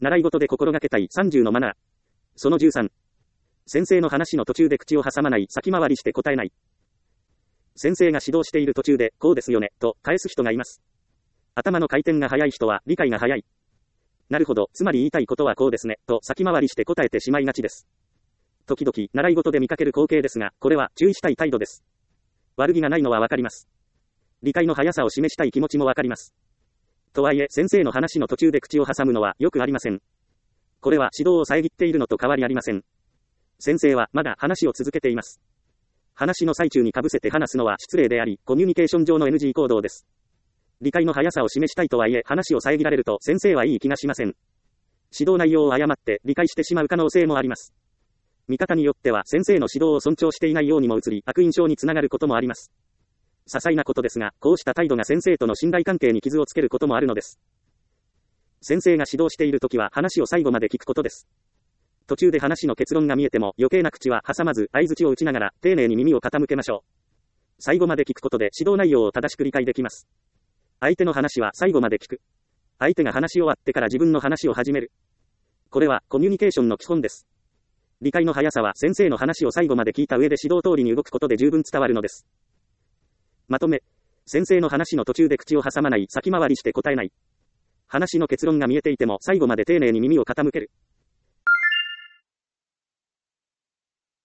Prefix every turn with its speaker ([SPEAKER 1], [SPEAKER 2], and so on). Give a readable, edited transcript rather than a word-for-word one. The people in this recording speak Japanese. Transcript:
[SPEAKER 1] 習い事で心がけたい30のマナー。その13。先生の話の途中で口を挟まない、先回りして答えない。先生が指導している途中で、こうですよね、と返す人がいます。頭の回転が速い人は理解が早い。なるほど、つまり言いたいことはこうですね、と先回りして答えてしまいがちです。時々、習い事で見かける光景ですが、これは注意したい態度です。悪気がないのはわかります。理解の速さを示したい気持ちもわかります。とはいえ、先生の話の途中で口を挟むのはよくありません。これは指導を遮っているのと変わりありません。先生はまだ話を続けています。話の最中に被せて話すのは失礼であり、コミュニケーション上の NG 行動です。理解の速さを示したいとはいえ、話を遮られると先生はいい気がしません。指導内容を誤って理解してしまう可能性もあります。見方によっては先生の指導を尊重していないようにも映り、悪印象につながることもあります。些細なことですが、こうした態度が先生との信頼関係に傷をつけることもあるのです。先生が指導しているときは話を最後まで聞くことです。途中で話の結論が見えても余計な口は挟まず相槌を打ちながら丁寧に耳を傾けましょう。最後まで聞くことで指導内容を正しく理解できます。相手の話は最後まで聞く。相手が話し終わってから自分の話を始める。これはコミュニケーションの基本です。理解の速さは先生の話を最後まで聞いた上で指導通りに動くことで十分伝わるのです。まとめ。先生の話の途中で口を挟まない、先回りして答えない。話の結論が見えていても最後まで丁寧に耳を傾ける。